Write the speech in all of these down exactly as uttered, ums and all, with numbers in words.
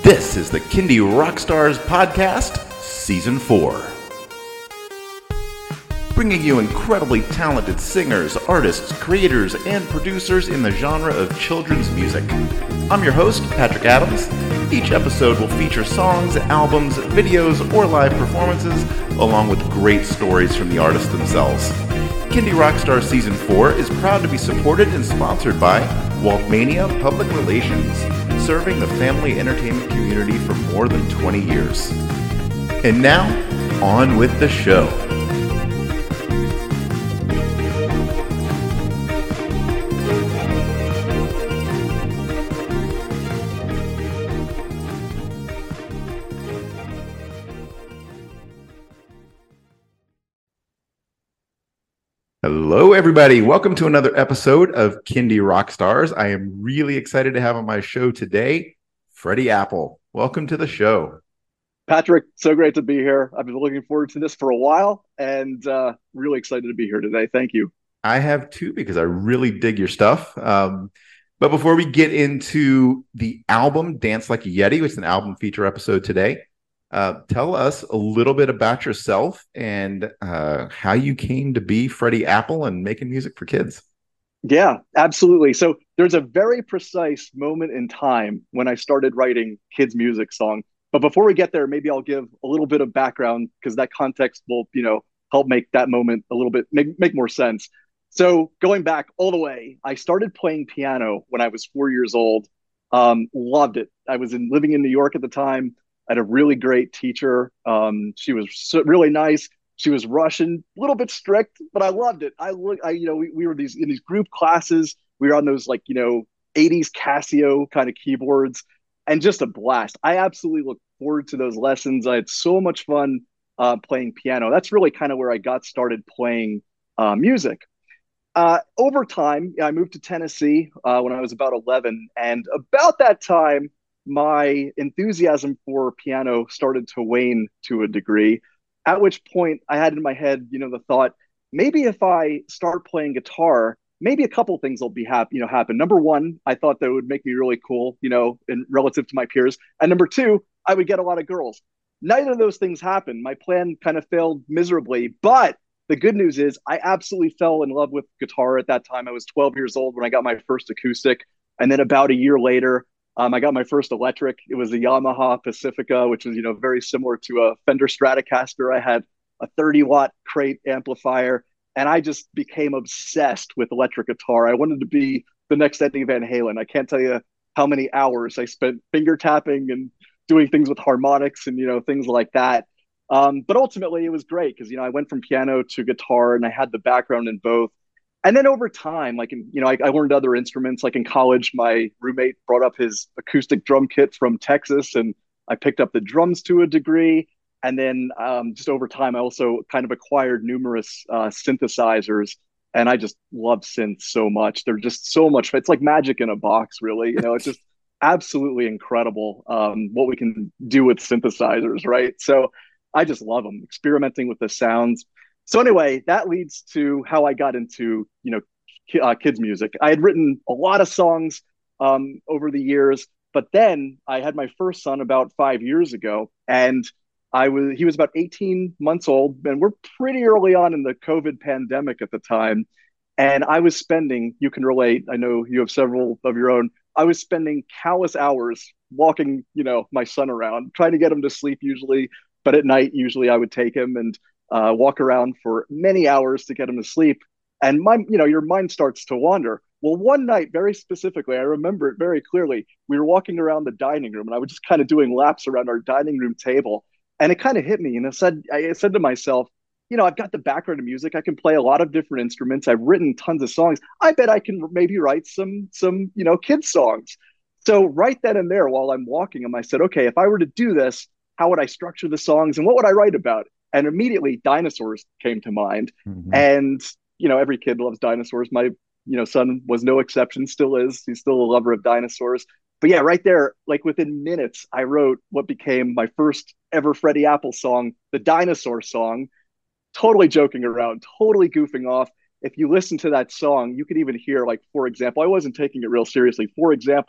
This is the Kindy Rockstars Podcast, Season four. Bringing you incredibly talented singers, artists, creators, and producers in the genre of children's music. I'm your host, Patrick Adams. Each episode will feature songs, albums, videos, or live performances, along with great stories from the artists themselves. Kindy Rockstars Season four is proud to be supported and sponsored by Waltmania Public Relations, serving the family entertainment community for more than twenty years. And now, on with the show. Hello, everybody. Welcome to another episode of Kindy Rockstars. I am really excited to have on my show today, Freddie Apple. Welcome to the show. Patrick, so great to be here. I've been looking forward to this for a while and uh, really excited to be here today. Thank you. I have too, because I really dig your stuff. Um, but before we get into the album, Dance Like a Yeti, which is an album feature episode today, Uh, tell us a little bit about yourself and uh, how you came to be Freddie Apple and making music for kids. Yeah, absolutely. So there's a very precise moment in time when I started writing kids' music song. But before we get there, maybe I'll give a little bit of background because that context will, you know, help make that moment a little bit make, make more sense. So going back all the way, I started playing piano when I was four years old. Um, loved it. I was in, living in New York at the time. I had a really great teacher. Um, she was so, really nice. She was Russian, a little bit strict, but I loved it. I look, I you know, we, we were these in these group classes. We were on those like you know eighties Casio kind of keyboards, and just a blast. I absolutely look forward to those lessons. I had so much fun uh, playing piano. That's really kind of where I got started playing uh, music. Uh, over time, I moved to Tennessee uh, when I was about eleven, and about that time, my enthusiasm for piano started to wane to a degree, at which point I had in my head, you know, the thought, maybe if I start playing guitar, maybe a couple things will be happen, you know, happen. Number one, I thought that would make me really cool, you know, in relative to my peers. And number two, I would get a lot of girls. Neither of those things happened. My plan kind of failed miserably, but the good news is I absolutely fell in love with guitar at that time. I was twelve years old when I got my first acoustic. And then about a year later, Um, I got my first electric. It was a Yamaha Pacifica, which was, you know, very similar to a Fender Stratocaster. I had a thirty watt crate amplifier, and I just became obsessed with electric guitar. I wanted to be the next Eddie Van Halen. I can't tell you how many hours I spent finger tapping and doing things with harmonics and, you know, things like that. Um, but ultimately, it was great because, you know, I went from piano to guitar and I had the background in both. And then over time, like, in, you know, I, I learned other instruments. Like in college, my roommate brought up his acoustic drum kit from Texas, and I picked up the drums to a degree. And then um, just over time, I also kind of acquired numerous uh, synthesizers, and I just love synths so much. They're just so much. It's like magic in a box, really. You know, it's just absolutely incredible um, what we can do with synthesizers, right? So I just love them, experimenting with the sounds. So anyway, that leads to how I got into, you know, uh, kids music. I had written a lot of songs um, over the years, but then I had my first son about five years ago, and I was he was about eighteen months old, and we're pretty early on in the COVID pandemic at the time. And I was spending, you can relate, I know you have several of your own, I was spending countless hours walking, you know, my son around, trying to get him to sleep usually, but at night, usually I would take him and Uh, walk around for many hours to get him to sleep. And my, you know, your mind starts to wander. Well, one night, very specifically, I remember it very clearly. We were walking around the dining room and I was just kind of doing laps around our dining room table. And it kind of hit me. And I said, I said to myself, you know, I've got the background of music. I can play a lot of different instruments. I've written tons of songs. I bet I can maybe write some, some, you know, kids songs. So right then and there, while I'm walking him, I said, okay, if I were to do this, how would I structure the songs and what would I write about? And immediately dinosaurs came to mind. Mm-hmm. And, you know, every kid loves dinosaurs. My, you know, son was no exception, still is. He's still a lover of dinosaurs. But yeah, right there, like within minutes, I wrote what became my first ever Freddie Apple song, the Dinosaur Song, totally joking around, totally goofing off. If you listen to that song, you could even hear, like, for example, I wasn't taking it real seriously. For example,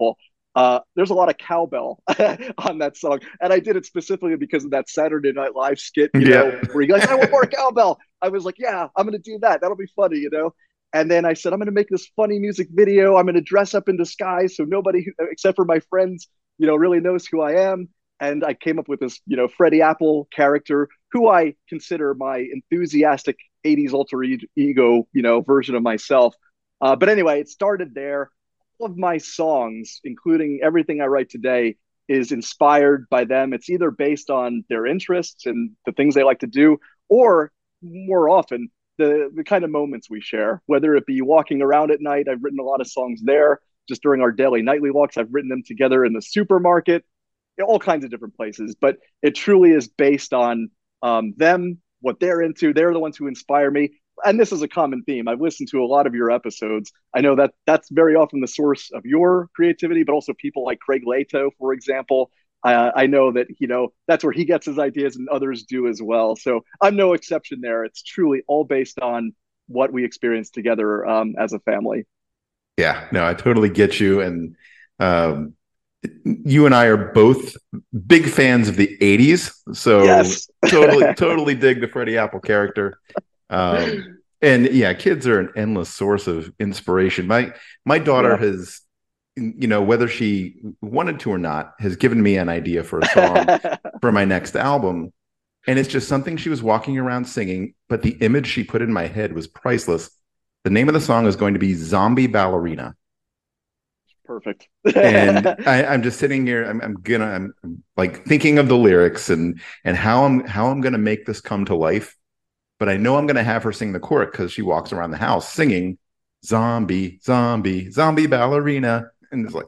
Uh, there's a lot of cowbell on that song, and I did it specifically because of that Saturday Night Live skit, you Yeah. know, where he goes, "I want more cowbell." I was like, "Yeah, I'm going to do that. That'll be funny," you know. And then I said, "I'm going to make this funny music video. I'm going to dress up in disguise so nobody except for my friends, you know, really knows who I am." And I came up with this, you know, Freddie Apple character, who I consider my enthusiastic eighties alter ego, you know, version of myself. Uh, but anyway, it started there. All of my songs, including everything I write today, is inspired by them. It's either based on their interests and the things they like to do, or more often, the, the kind of moments we share, whether it be walking around at night. I've written a lot of songs there just during our daily nightly walks. I've written them together in the supermarket, all kinds of different places. But it truly is based on um, them, what they're into. They're the ones who inspire me. And this is a common theme. I've listened to a lot of your episodes. I know that that's very often the source of your creativity, but also people like Craig Leto, for example. Uh, I know that, you know, that's where he gets his ideas and others do as well. So I'm no exception there. It's truly all based on what we experience together um, as a family. Yeah, no, I totally get you. And um, you and I are both big fans of the eighties. So Yes. totally, totally dig the Freddie Apple character. Um, and yeah, kids are an endless source of inspiration. My my daughter Yeah. has, you know, whether she wanted to or not, has given me an idea for a song for my next album. And it's just something she was walking around singing, but the image she put in my head was priceless. The name of the song is going to be Zombie Ballerina. Perfect. And I, I'm just sitting here. I'm, I'm gonna. I'm, I'm like thinking of the lyrics and and how I'm how I'm gonna make this come to life. But I know I'm gonna have her sing the chorus because she walks around the house singing "Zombie, Zombie, Zombie Ballerina," and it's like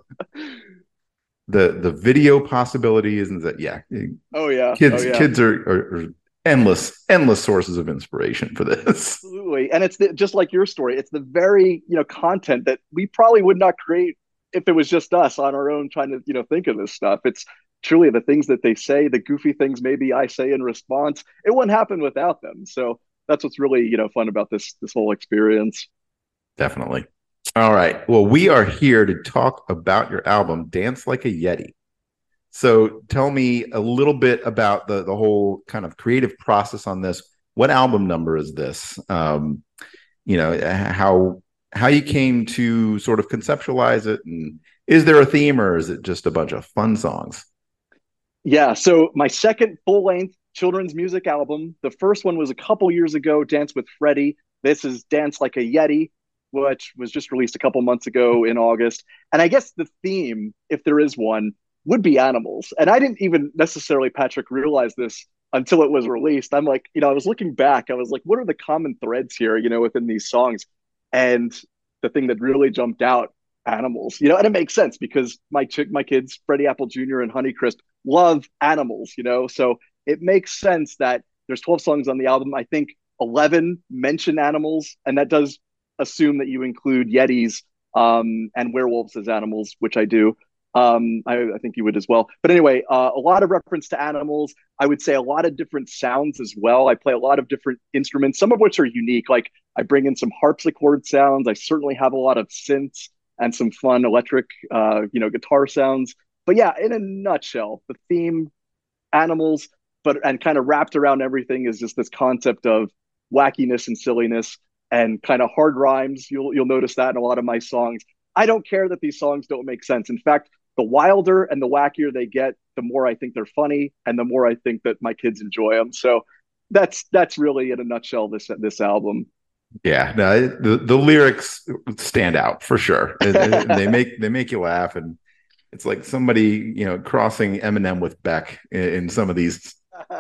the the video possibilities and that. Yeah, Oh yeah. Oh kids yeah. kids are, are, are endless endless sources of inspiration for this. Absolutely. And it's the, just like your story. It's the very, you know, content that we probably would not create if it was just us on our own trying to, you know, think of this stuff. It's truly the things that they say, the goofy things maybe I say in response. It wouldn't happen without them. So that's what's really, you know, fun about this this whole experience. Definitely. All right. Well, we are here to talk about your album, Dance Like a Yeti. So tell me a little bit about the the whole kind of creative process on this. What album number is this? Um, you know, how how you came to sort of conceptualize it, and is there a theme or is it just a bunch of fun songs? Yeah. So my second full length children's music album, the first one was a couple years ago, Dance with Freddie. This is Dance Like a Yeti, which was just released a couple months ago in August. And I guess the theme, if there is one, would be animals. And I didn't even necessarily, Patrick, realize this until it was released. I'm like, you know, I was looking back, I was like, what are the common threads here, you know, within these songs? And the thing that really jumped out, animals, you know, and it makes sense because my chick, my kids, Freddie Apple Junior and Honeycrisp, love animals, you know, so it makes sense that there's twelve songs on the album. I think eleven mention animals, and that does assume that you include yetis um, and werewolves as animals, which I do. Um, I, I think you would as well. But anyway, uh, a lot of reference to animals. I would say a lot of different sounds as well. I play a lot of different instruments, some of which are unique. Like I bring in some harpsichord sounds. I certainly have a lot of synths and some fun electric, uh, you know, guitar sounds. But yeah, in a nutshell, the theme, animals, but and kind of wrapped around everything is just this concept of wackiness and silliness and kind of hard rhymes. You'll you'll notice that in a lot of my songs. I don't care that these songs don't make sense. In fact, the wilder and the wackier they get, the more I think they're funny, and the more I think that my kids enjoy them. So that's that's really in a nutshell this this album. Yeah, no, the the lyrics stand out for sure. They make they make you laugh, and it's like somebody, you know, crossing Eminem with Beck in, in some of these.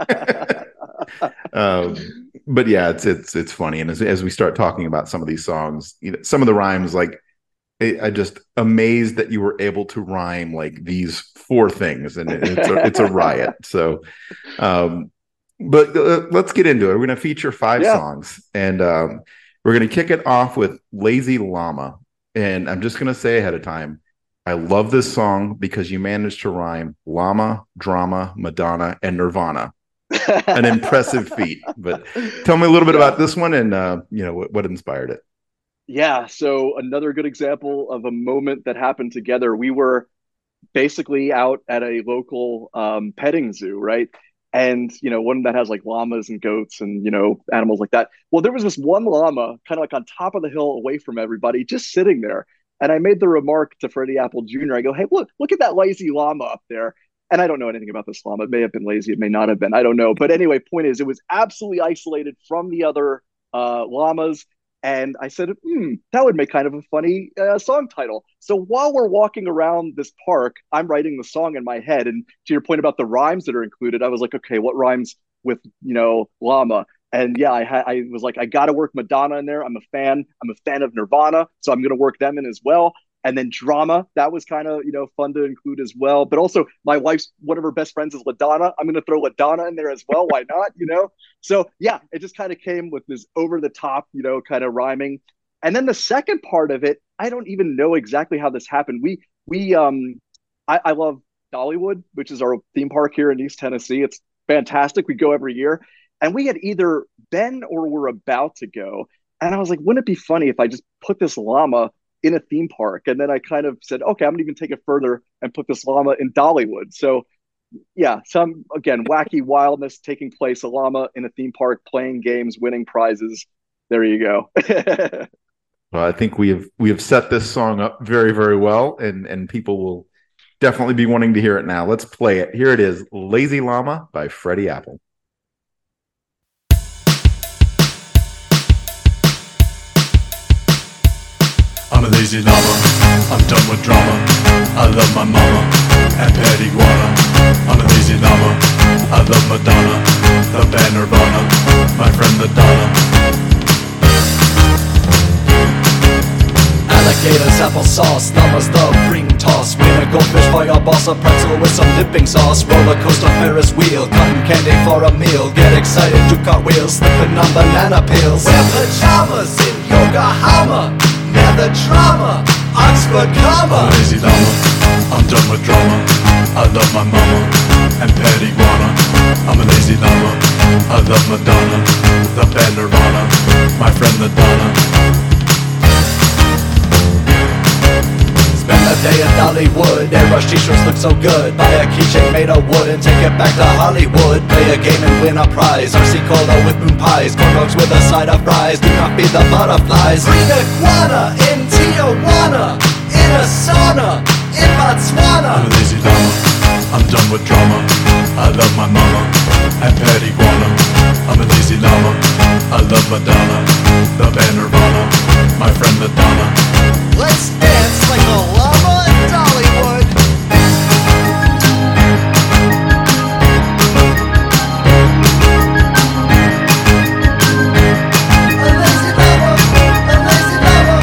um, but yeah, it's it's it's funny, and as as we start talking about some of these songs, you know, some of the rhymes, like I, I just amazed that you were able to rhyme like these four things, and it, it's a, it's a riot. So, um, but uh, let's get into it. We're going to feature five Yeah. songs, and um, we're going to kick it off with Lazy Llama. And I'm just going to say ahead of time, I love this song because you managed to rhyme llama, drama, Madonna, and Nirvana. An impressive feat. But tell me a little bit Yeah. about this one and, uh, you know, what, what inspired it. Yeah. So another good example of a moment that happened together. We were basically out at a local um, petting zoo, right? And you know, one that has like llamas and goats and you know animals like that. Well, there was this one llama kind of like on top of the hill away from everybody, just sitting there. And I made the remark to Freddie Apple Junior I go, "Hey, look, look at that lazy llama up there." And I don't know anything about this llama. It may have been lazy. It may not have been. I don't know. But anyway, point is, it was absolutely isolated from the other uh, llamas. And I said, hmm, that would make kind of a funny uh, song title. So while we're walking around this park, I'm writing the song in my head. And to your point about the rhymes that are included, I was like, okay, what rhymes with, you know, llama? And yeah, I, ha- I was like, I got to work Madonna in there. I'm a fan. I'm a fan of Nirvana. So I'm going to work them in as well. And then drama, that was kind of, you know, fun to include as well. But also my wife's, one of her best friends is LaDonna. I'm going to throw LaDonna in there as well. Why not? You know? So yeah, it just kind of came with this over the top, you know, kind of rhyming. And then the second part of it, I don't even know exactly how this happened. We, we, um, I, I love Dollywood, which is our theme park here in East Tennessee. It's fantastic. We go every year. And we had either been or were about to go. And I was like, wouldn't it be funny if I just put this llama in a theme park? And then I kind of said, okay, I'm gonna even take it further and put this llama in Dollywood. So yeah, some again wacky wildness taking place, a llama in a theme park playing games, winning prizes. There you go. Well, I think we have we have set this song up very, very well, and and people will definitely be wanting to hear it now. Let's play it. Here it is, Lazy Llama by Freddie Apple. I'm a lazy llama, I'm done with drama. I love my mama and pet iguana. I'm a lazy llama, I love Madonna, the band Nirvana, my friend the Donna. Alligators, applesauce, llamas, the cream toss. Wiener, goldfish, fire, boss, a pretzel with some dipping sauce. Roller coaster, Ferris wheel, cotton candy for a meal. Get excited, do cartwheels, slipping on banana peels. Wear pajamas in Yokohama. Now the drama, Oxford comma. I'm a lazy llama, I'm done with drama. I love my mama and pet iguana. I'm a lazy llama, I love Madonna, the band Nirvana, my friend the Donna. Spend a day at Dollywood, airbrush t-shirts look so good. Buy a keychain made of wood and take it back to Hollywood. Play a game and win a prize, R C Cola with moon pies, corn dogs with a side of fries. Do not feed the butterflies. Bring iguana in Tijuana, in a sauna, in Botswana. I'm a lazy llama, I'm done with drama. I love my mama and pet iguana. I'm a lazy llama, I love Madonna, the band Nirvana, my friend the Donna. Let's dance like a llama in Dollywood. A lazy llama, a lazy llama.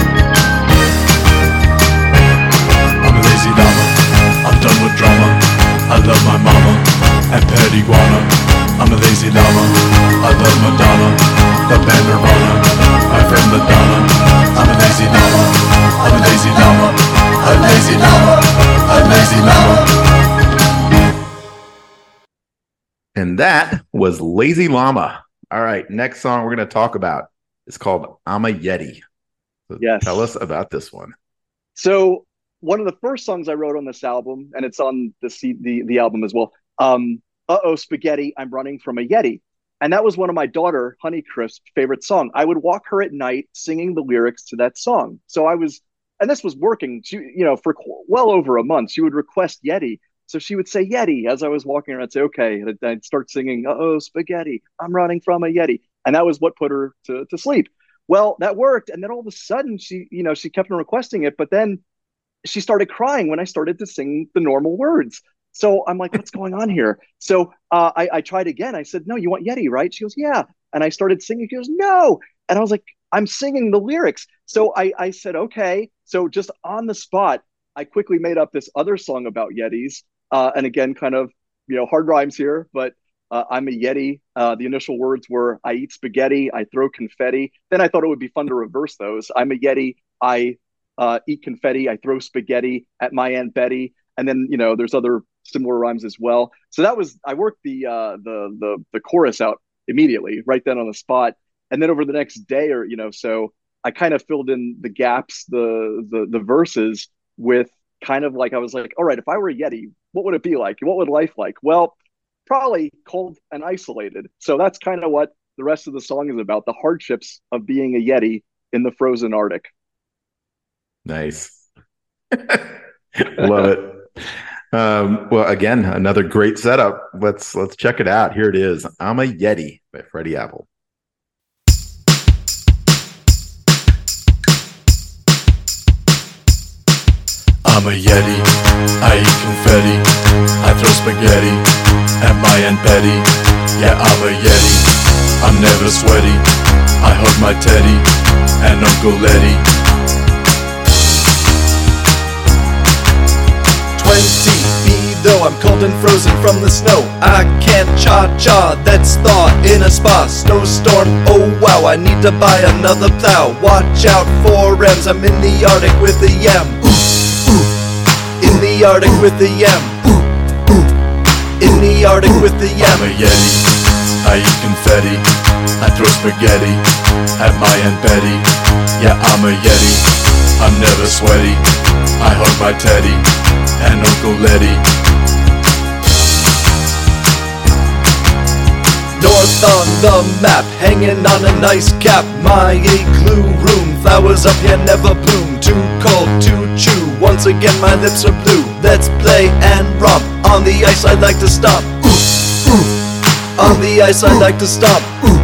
I'm a lazy llama, I'm done with drama. I love my mama and pet iguana. I'm a lazy llama, I love Madonna, the band Nirvana, my friend the Donna. I'm a lazy llama, I'm a lazy llama, a lazy llama, a lazy llama. And that was Lazy Llama. All right, next song we're going to talk about is called I'm a Yeti. So Yes. Tell us about this one. So one of the first songs I wrote on this album, and it's on the C- the, the album as well. Um, Uh-oh, spaghetti, I'm running from a Yeti. And that was one of my daughter, Honeycrisp's favorite song. I would walk her at night singing the lyrics to that song. So I was, and this was working, she, you know, for well over a month. She would request Yeti. So she would say Yeti as I was walking around. I'd say, okay. And I'd start singing, uh-oh, spaghetti, I'm running from a Yeti. And that was what put her to, to sleep. Well, that worked. And then all of a sudden she, you know, she kept on requesting it, but then she started crying when I started to sing the normal words. So I'm like, what's going on here? So uh, I, I tried again. I said, no, you want Yeti, right? She goes, yeah. And I started singing. She goes, no. And I was like, I'm singing the lyrics. So I, I said, okay. So just on the spot, I quickly made up this other song about Yetis. Uh, and again, kind of, you know, hard rhymes here, but uh, I'm a Yeti. Uh, the initial words were, I eat spaghetti, I throw confetti. Then I thought it would be fun to reverse those. I'm a Yeti, I uh, eat confetti, I throw spaghetti at my Aunt Betty. And then, you know, there's other similar rhymes as well. So that was, I worked the, uh, the, the, the chorus out immediately, right then on the spot. And then over the next day or, you know, so I kind of filled in the gaps, the, the, the verses with kind of like, I was like, all right, if I were a Yeti, what would it be like? What would life like? Well, probably cold and isolated. So that's kind of what the rest of the song is about, the hardships of being a Yeti in the frozen Arctic. Nice. Love it. Um, well, again, another great setup. Let's let's check it out. Here it is. I'm a Yeti by Freddie Apple. I'm a Yeti, I eat confetti, I throw spaghetti at my Aunt Betty. Yeah, I'm a Yeti, I'm never sweaty, I hug my teddy and Uncle Letty. twenty B though I'm cold and frozen from the snow, I can't cha-cha, that's thaw in a spa. Snowstorm, oh wow, I need to buy another plow. Watch out for M's, I'm in the Arctic with a yam. In the Arctic with the yam. In the Arctic with the yam. I'm a Yeti, I eat confetti, I throw spaghetti at my Aunt Betty. Yeah, I'm a Yeti, I'm never sweaty, I hug my teddy and Uncle Letty. North on the map, hanging on a nice cap. My igloo room, flowers up here never bloom. Too cold to chew, once again my lips are blue. Let's play and romp, on the ice I'd like to stomp. On the ice I'd like to stomp.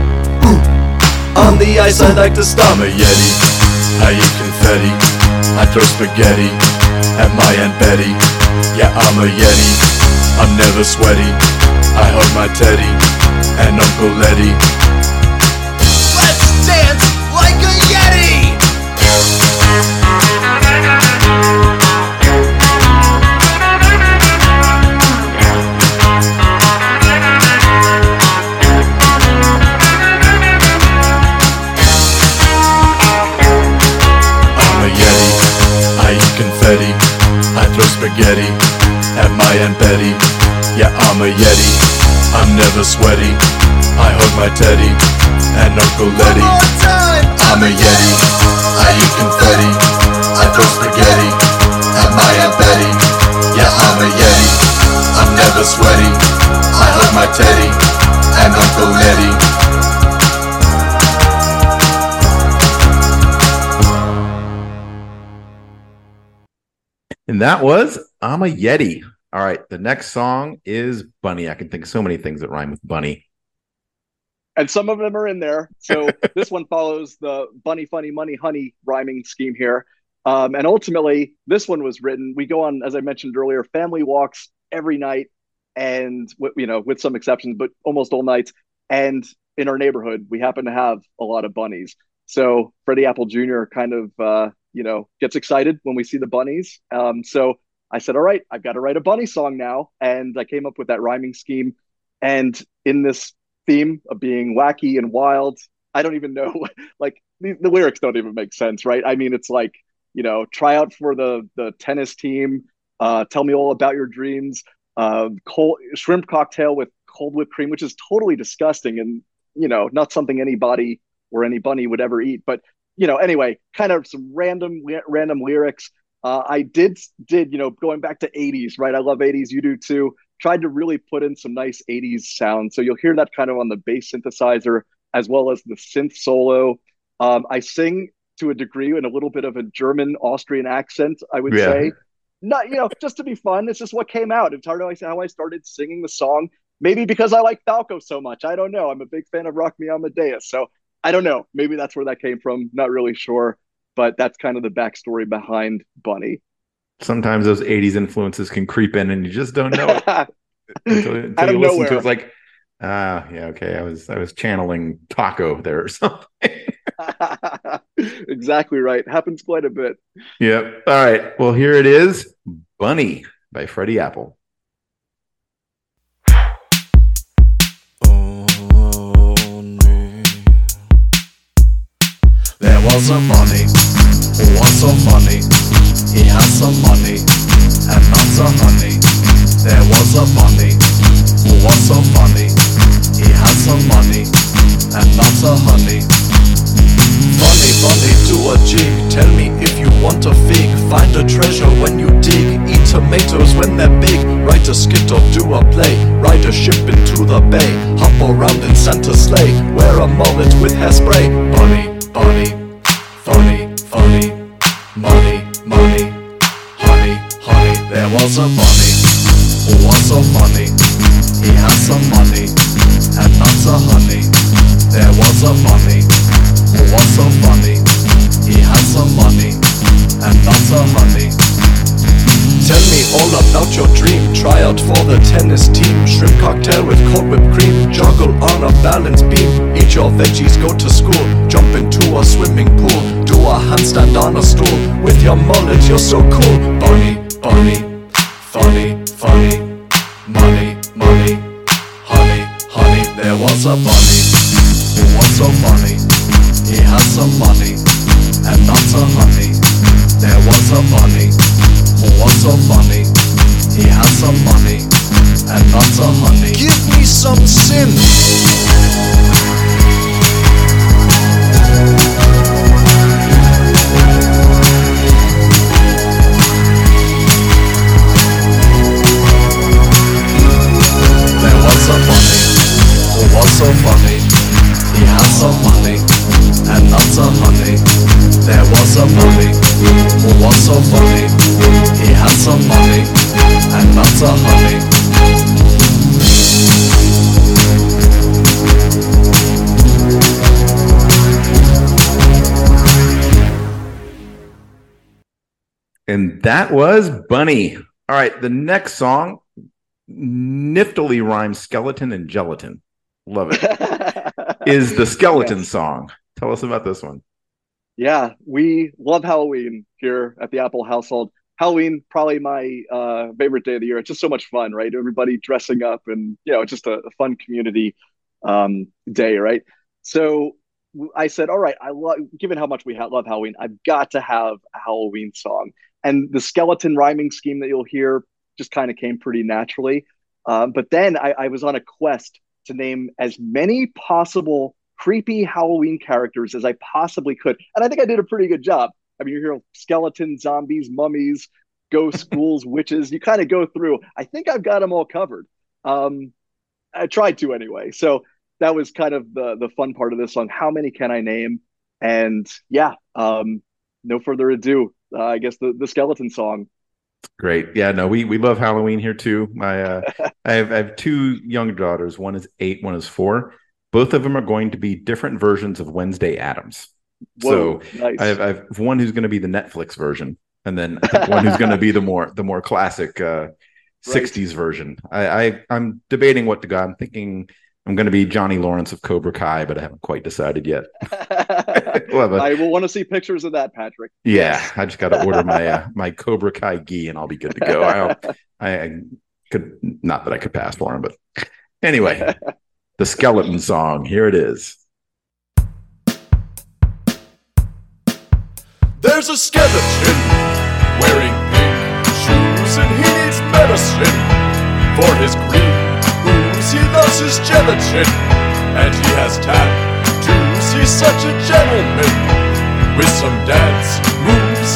On the ice I'd like to stomp. I'm a Yeti, I eat confetti, I throw spaghetti at my Aunt Betty. Yeah, I'm a Yeti, I'm never sweaty, I hug my teddy and Uncle Letty. Let's dance like a Yeti! I'm a Yeti, I eat confetti, I throw spaghetti at my Aunt Betty. Yeah, I'm a Yeti, I'm never sweaty, I hug my teddy and Uncle Letty. I'm a Yeti, I eat confetti, I throw spaghetti at my Aunt Betty. Yeah, I'm a Yeti, I'm never sweaty, I hug my teddy and Uncle Letty. And that was I'm a Yeti. All right, the next song is Bunny. I can think of so many things that rhyme with bunny. And some of them are in there. So this one follows the bunny, funny, money, honey rhyming scheme here. Um, and ultimately, this one was written. We go on, as I mentioned earlier, family walks every night, and you know, with some exceptions, but almost all nights. And in our neighborhood, we happen to have a lot of bunnies. So Freddie Apple Junior kind of, uh, you know, gets excited when we see the bunnies. Um, so I said, all right, I've got to write a bunny song now. And I came up with that rhyming scheme. And in this theme of being wacky and wild, I don't even know, like the, the lyrics don't even make sense, right? I mean, it's like, you know, try out for the, the tennis team, uh, tell me all about your dreams, uh, cold, shrimp cocktail with cold whipped cream, which is totally disgusting and, you know, not something anybody or any bunny would ever eat. But, you know, anyway, kind of some random, random lyrics. Uh, I did, did, you know, going back to eighties, right? I love eighties. You do too. Tried to really put in some nice eighties sound. So you'll hear that kind of on the bass synthesizer as well as the synth solo. Um, I sing to a degree in a little bit of a German Austrian accent, I would yeah. say. Not, you know, just to be fun. It's just what came out. It's hard to how I started singing the song. Maybe because I like Falco so much. I don't know. I'm a big fan of Rock Me Amadeus. So I don't know. Maybe that's where that came from. Not really sure. But that's kind of the backstory behind Bunny. Sometimes those eighties influences can creep in and you just don't know it. until, until Out of you listen nowhere. to it, it's like, ah, yeah, okay. I was I was channeling Taco there or something. Exactly right. Happens quite a bit. Yep. All right. Well, here it is. Bunny by Freddie Apple. There was a bunny who was so funny. He had some money and lots of honey. There was a bunny who was so funny. He had some money and lots of honey. Funny, funny to a jig. Tell me if you want a fig, find a treasure when you dig, eat tomatoes when they're big, write a skit or do a play, ride a ship into the bay, hop around in Santa's sleigh, wear a mullet with hairspray. Bunny, bunny, funny, funny, money, money, honey, honey. There was a bunny who was so funny, he had some money and lots of honey. There was a bunny who was so funny, he had some money and lots of honey. Tell me all about your dream, try out for the tennis team, shrimp cocktail with cold whipped cream, juggle on a balance beam, eat your veggies, go to school, jump into a swimming pool, do a handstand on a stool, with your mullet you're so cool. Bunny, bunny, funny, funny, money, money, honey, honey. There was a bunny who was so funny, he had some money and lots of honey. There was a bunny who was so funny, he had some money and lots of honey. Give me some sin. There was a bunny who was so funny, he had some money and lots of honey. There was a bunny who was so funny, he had some money and lots of honey. And that was Bunny. All right, the next song, niftily rhymes skeleton and gelatin. Love it. Is the Skeleton yes. song. Tell us about this one. Yeah, we love Halloween here at the Apple household. Halloween, probably my uh, favorite day of the year. It's just so much fun, right? Everybody dressing up and, you know, it's just a, a fun community um, day, right? So I said, all right, I love, given how much we ha- love Halloween, I've got to have a Halloween song. And the skeleton rhyming scheme that you'll hear just kind of came pretty naturally. Um, but then I, I was on a quest to name as many possible creepy Halloween characters as I possibly could. And I think I did a pretty good job. I mean, you hear skeletons, zombies, mummies, ghosts, ghouls, witches. You kind of go through. I think I've got them all covered. Um, I tried to anyway. So that was kind of the, the fun part of this song. How many can I name? And yeah, um, no further ado, uh, I guess the, the skeleton song. Great. Yeah, no, we, we love Halloween here too. My uh, I have I have two young daughters. One is eight, one is four. Both of them are going to be different versions of Wednesday Addams. Whoa, so nice. I, have, I have one who's going to be the Netflix version, and then I think one who's going to be the more the more classic uh, right. sixties version. I, I I'm debating what to go. I'm thinking I'm going to be Johnny Lawrence of Cobra Kai, but I haven't quite decided yet. well, I will want to see pictures of that, Patrick. Yeah, I just got to order my uh, my Cobra Kai gi, and I'll be good to go. I, I, I could not that I could pass for him, but anyway. The skeleton song, here it is. There's a skeleton wearing pink shoes, and he needs medicine for his green ooze. He loves his gelatin, and he has tattoos. He's such a gentleman with some dance moves.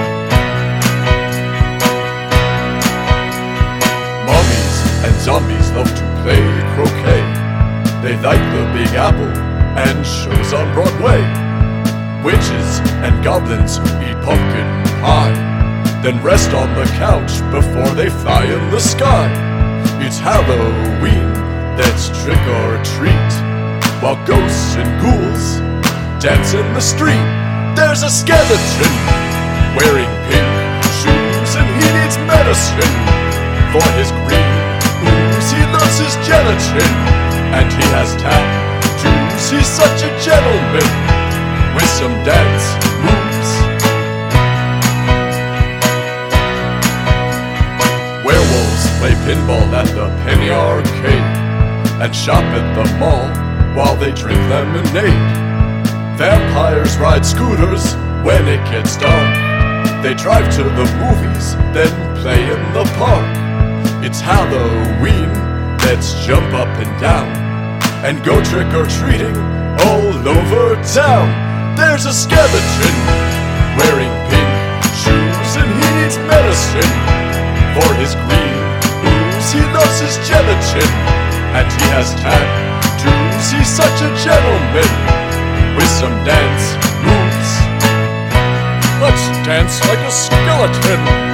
Mummies and zombies love to play croquet. They like the Big Apple and shows on Broadway. Witches and goblins eat pumpkin pie, then rest on the couch before they fly in the sky. It's Halloween, that's trick or treat, while ghosts and ghouls dance in the street. There's a skeleton wearing pink shoes, and he needs medicine for his green ooze. He loves his gelatin, and he has tattoos. He's such a gentleman with some dance moves. Werewolves play pinball at the Penny Arcade and shop at the mall while they drink lemonade. Vampires ride scooters when it gets dark. They drive to the movies, then play in the park. It's Halloween, let's jump up and down and go trick-or-treating all over town. There's a skeleton wearing pink needs medicine. For his green ooze, he loves his gelatin. And he has tattoos, he's such a gentleman. With some dance moves, let's dance like a skeleton.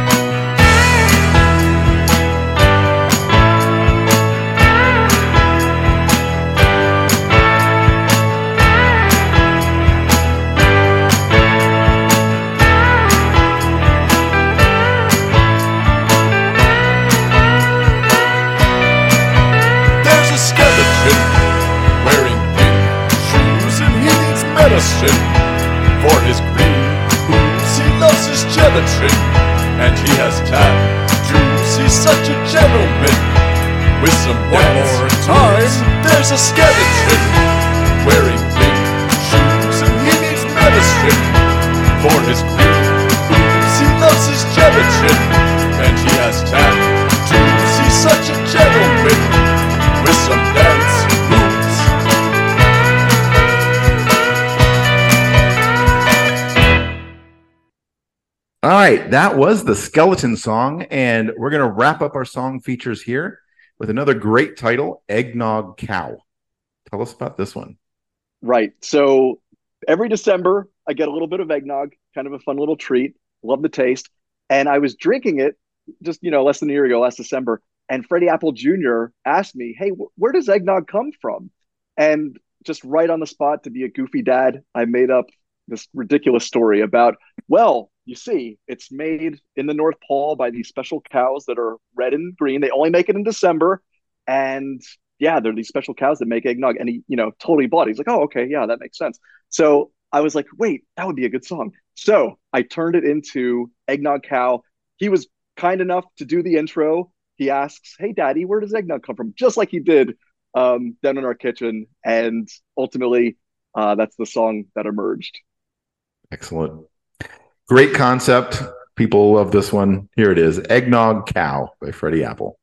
Medicine. For his green ooze, he loves his gelatin. And he has tattoos, he's such a gentleman. With some one more time, there's a skeleton wearing pink shoes, and he needs medicine. For his green ooze, he loves his gelatin. And he has tattoos, he's such a gentleman. With some dance moves. All right, that was the Skeleton Song, and we're going to wrap up our song features here with another great title, Eggnog Cow. Tell us about this one. Right. So every December, I get a little bit of eggnog, kind of a fun little treat. Love the taste. And I was drinking it just, you know, less than a year ago, last December, and Freddie Apple Junior asked me, hey, wh- where does eggnog come from? And just right on the spot, to be a goofy dad, I made up this ridiculous story about, well, you see, it's made in the North Pole by these special cows that are red and green. They only make it in December. And yeah, they're these special cows that make eggnog. And he, you know, totally bought it. He's like, oh, okay, yeah, that makes sense. So I was like, wait, that would be a good song. So I turned it into Eggnog Cow. He was kind enough to do the intro. He asks, hey, Daddy, where does eggnog come from? Just like he did um, down in our kitchen. And ultimately, uh, that's the song that emerged. Excellent. Great concept. People love this one. Here it is, Eggnog Cow by Freddie Apple.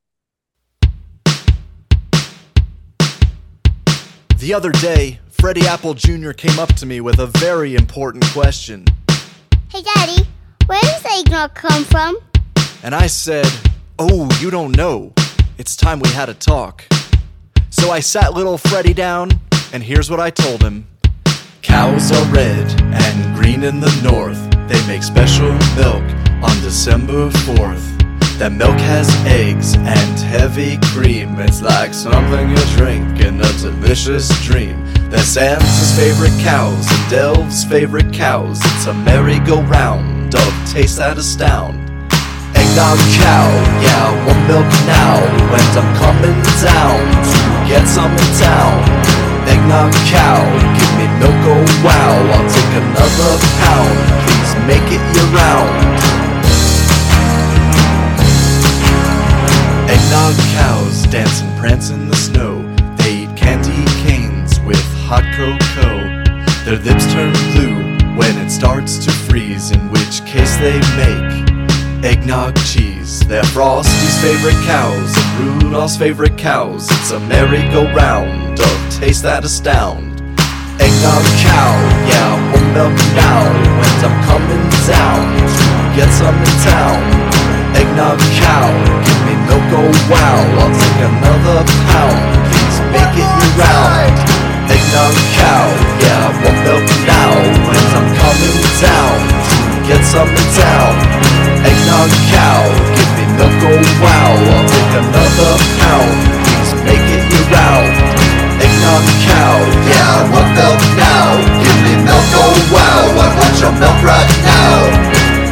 The other day, Freddie Apple Junior came up to me with a very important question. Hey, Daddy, where does eggnog come from? And I said, oh, you don't know. It's time we had a talk. So I sat little Freddie down, and here's what I told him. Cows are red and green in the north. They make special milk on December fourth. That milk has eggs and heavy cream. It's like something you drink in a delicious dream. They're Santa's favorite cows and Elves' favorite cows. It's a merry-go-round of tastes that astound. Eggnog cow, yeah, one milk now. And I'm coming down to get some in town. Eggnog cow, give me milk, oh wow. I'll take another pound, please make it year-round. Eggnog cows dance and prance in the snow. They eat candy canes with hot cocoa. Their lips turn blue when it starts to freeze, in which case they make eggnog cheese. They're Frosty's favorite cows and Rudolph's favorite cows. It's a merry-go-round of tastes that astound. Eggnog cow, yeah, one milk now. And I'm coming down to get some in town. Eggnog cow, give me milk, oh wow. I'll take another pound, please make it year-round. Eggnog cow, yeah, one milk now. And I'm coming down to get some in town. Eggnog cow, give me milk, oh wow. I'll take another pound, please make it year-round. Eggnog cow, yeah, one milk now. Give me milk, oh wow. I want your milk right now.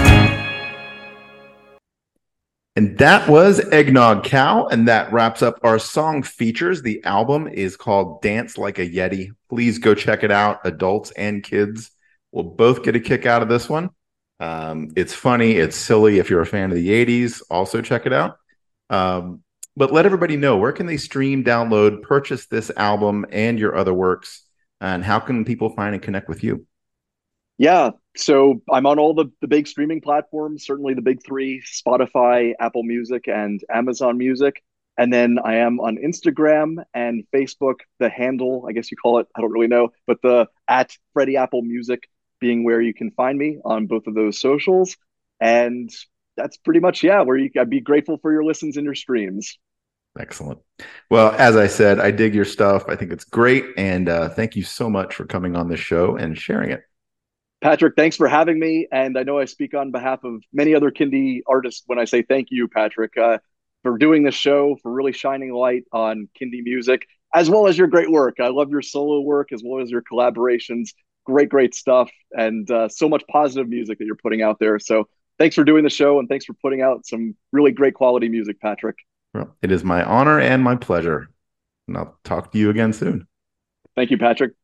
And that was Eggnog Cow, and that wraps up our song features. The album is called Dance Like a Yeti. Please go check it out. Adults and kids will both get a kick out of this one. Um, it's funny. It's silly. If you're a fan of the eighties, also check it out. Um, but let everybody know, where can they stream, download, purchase this album and your other works, and how can people find and connect with you? Yeah, so I'm on all the, the big streaming platforms, certainly the big three, Spotify, Apple Music, and Amazon Music. And then I am on Instagram and Facebook, the handle, I guess you call it, I don't really know, but the at Freddie Apple Music being where you can find me on both of those socials. And that's pretty much, yeah, where you I'd be grateful for your listens and your streams. Excellent. Well, as I said, I dig your stuff. I think it's great. And uh, thank you so much for coming on this show and sharing it. Patrick, thanks for having me. And I know I speak on behalf of many other Kindie artists when I say thank you, Patrick, uh, for doing this show, for really shining light on Kindie music, as well as your great work. I love your solo work as well as your collaborations. Great, great stuff. And uh, so much positive music that you're putting out there. So thanks for doing the show, and thanks for putting out some really great quality music, Patrick. Well, it is my honor and my pleasure. And I'll talk to you again soon. Thank you, Patrick.